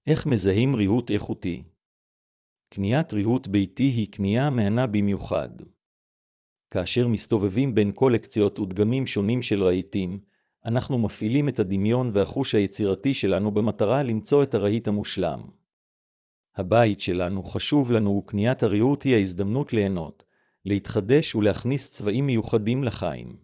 איך מזהים ריהוט איכותי? קניית ריהוט ביתי היא קנייה מהנה במיוחד. כאשר מסתובבים בין קולקציות ודגמים שונים של רהיטים, אנחנו מפעילים את הדמיון והחוש היצירתי שלנו במטרה למצוא את הרהיט המושלם. הבית שלנו חשוב לנו וקניית הריהוט היא ההזדמנות ליהנות, להתחדש ולהכניס צבעים מיוחדים לחיים.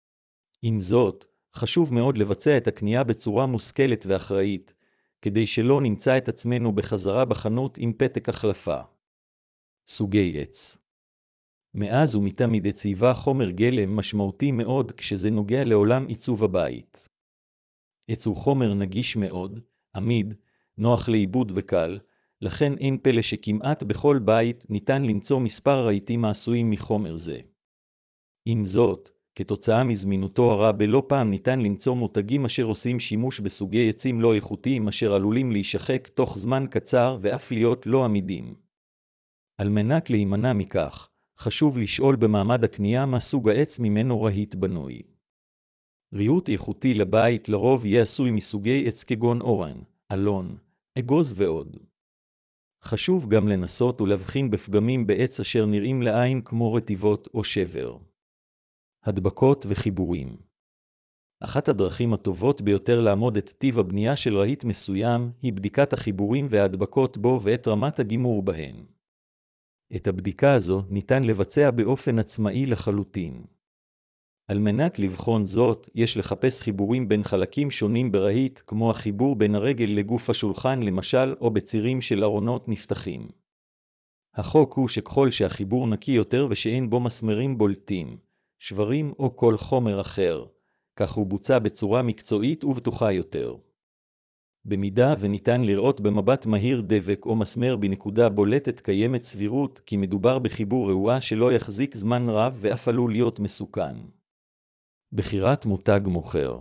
עם זאת, חשוב מאוד לבצע את הקנייה בצורה מושכלת ואחראית, כדי שלא נמצא את עצמנו בחזרה בחנות עם פתק החלפה. סוגי עץ. מאז ומתמיד עץ היווה חומר גלם משמעותי מאוד כשזה נוגע לעולם עיצוב הבית. עץ הוא חומר נגיש מאוד, עמיד, נוח לעיבוד וקל, לכן אין פלא שכמעט בכל בית ניתן למצוא מספר רהיטים העשויים מחומר זה. עם זאת, כתוצאה מזמינותו הרבה לא פעם ניתן למצוא מותגים אשר עושים שימוש בסוגי עצים לא איכותיים אשר עלולים להישחק תוך זמן קצר ואף להיות לא עמידים. על מנת להימנע מכך, חשוב לשאול במעמד הקנייה מה סוג העץ ממנו רהיט בנוי. ריהוט איכותי לבית לרוב יהיה עשוי מסוגי עץ כגון אורן, אלון, אגוז ועוד. חשוב גם לנסות ולהבחין בפגמים בעץ אשר נראים לעין כמו רטיבות או שבר. הדבקות וחיבורים. אחת הדרכים הטובות ביותר לעמוד את טיב הבנייה של רהיט מסוים היא בדיקת החיבורים וההדבקות בו ואת רמת הגימור בהן. את הבדיקה הזו ניתן לבצע באופן עצמאי לחלוטין. על מנת לבחון זאת, יש לחפש חיבורים בין חלקים שונים ברהיט, כמו החיבור בין הרגל לגוף השולחן למשל, או בצירים של ארונות נפתחים. החוק הוא שככל שהחיבור נקי יותר ושאין בו מסמרים בולטים, שברים או כל חומר אחר, כך הוא בוצע בצורה מקצועית ובטוחה יותר. במידה וניתן לראות במבט מהיר דבק או מסמר בנקודה בולטת קיימת סבירות כי מדובר בחיבור רעועה שלא יחזיק זמן רב ואף עלול להיות מסוכן. בחירת מותג מוכר.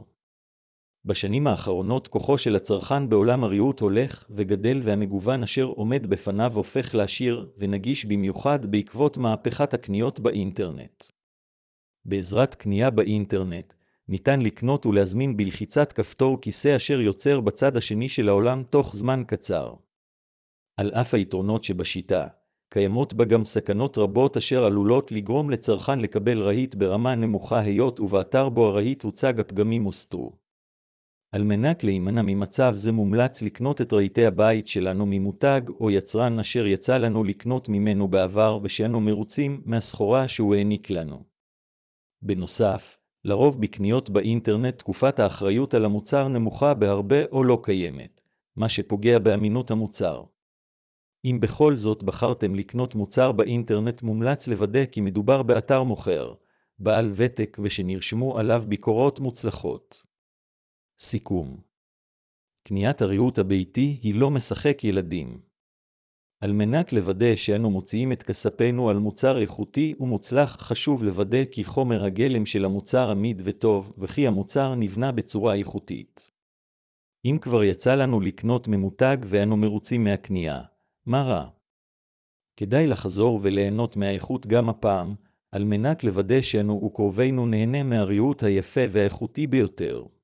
בשנים האחרונות כוחו של הצרכן בעולם הריהוט הולך וגדל והמגוון אשר עומד בפניו הופך לעשיר ונגיש במיוחד בעקבות מהפכת הקניות באינטרנט. בעזרת קנייה באינטרנט, ניתן לקנות ולהזמין בלחיצת כפתור כיסא אשר יוצר בצד השני של העולם תוך זמן קצר. על אף היתרונות שבשיטה, קיימות בה גם סכנות רבות אשר עלולות לגרום לצרכן לקבל רהיט ברמה נמוכה היות ובאתר בו הרהיט הוצג הפגמים הוסתרו. על מנת להימנע ממצב זה מומלץ לקנות את רהיטי הבית שלנו ממותג או יצרן אשר יצא לנו לקנות ממנו בעבר ושאנו מרוצים מהסחורה שהוא העניק לנו. בנוסף, לרוב בקניות באינטרנט תקופת האחריות על המוצר נמוכה בהרבה או לא קיימת, מה שפוגע באמינות המוצר. אם בכל זאת בחרתם לקנות מוצר באינטרנט מומלץ לוודא כי מדובר באתר מוכר, בעל ותק ושנרשמו עליו ביקורות מוצלחות. סיכום. קניית הריהוט הביתי היא לא משחק ילדים. על מנת לוודא שאנו מוציאים את כספנו על מוצר איכותי ומוצלח חשוב לוודא כי חומר הגלם של המוצר עמיד וטוב וכי המוצר נבנה בצורה איכותית. אם כבר יצא לנו לקנות ממותג ואנו מרוצים מהקנייה, מה רע? כדאי לחזור וליהנות מהאיכות גם הפעם, על מנת לוודא שאנו וקרובינו נהנה מהריהוט היפה והאיכותי ביותר.